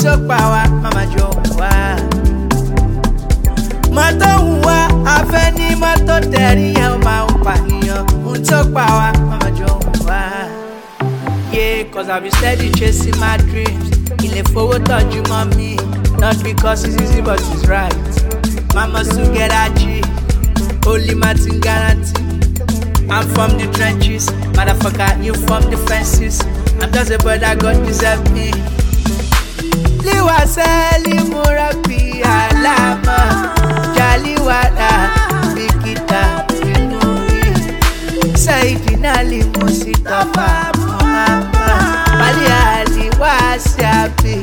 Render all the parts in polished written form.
tó pa wá mama jọ wá. Mọ́tò ń wá afẹ́ ní mọ́tò tẹ̀rí yẹn ó máa ń pànìyàn. Ohun tó pa wá mama jọ wá. Yeah, cause I be steady chasing my dreams. Ilé fowó tọ́jú mọ́ mi. Not because it's easy but it's right. Mama still get a G. Only Martin guarantee. I'm from the trenches. Motherfucker, you from the fences. I'm just a boy that God deserve me. Liwa seli murapi alama. Jaliwada bikita binuri. Saidina limusitafa mama. Bali ali wasiapi.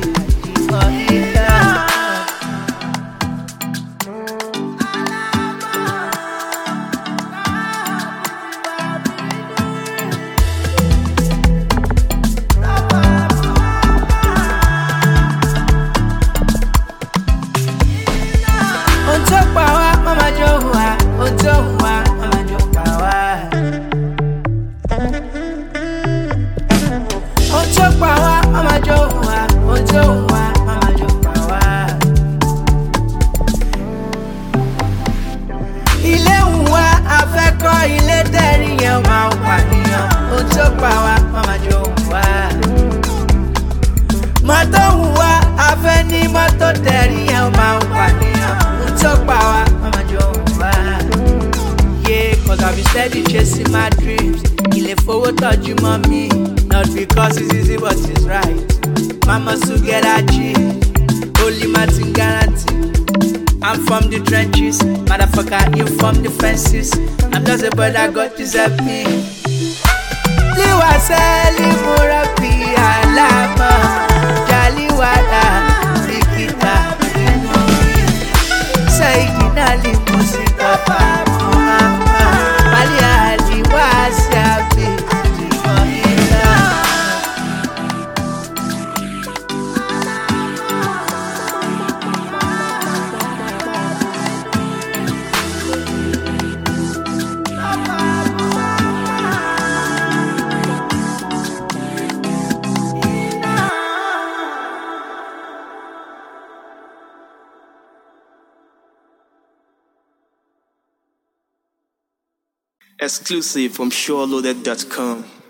I be steady chasing my dreams. Ilé fowó tọ́jú mọ́ mi. Not because it's easy but it's right. Mama still get a G. Only Martin guarantee. I'm from the trenches. Motherfucker, you from the fences. I'm just a boy that God deserve me. Liwa seli murapi alama. Jaliwada bikita binuri. Saidina limusitafa Exclusive from SureLoaded.com.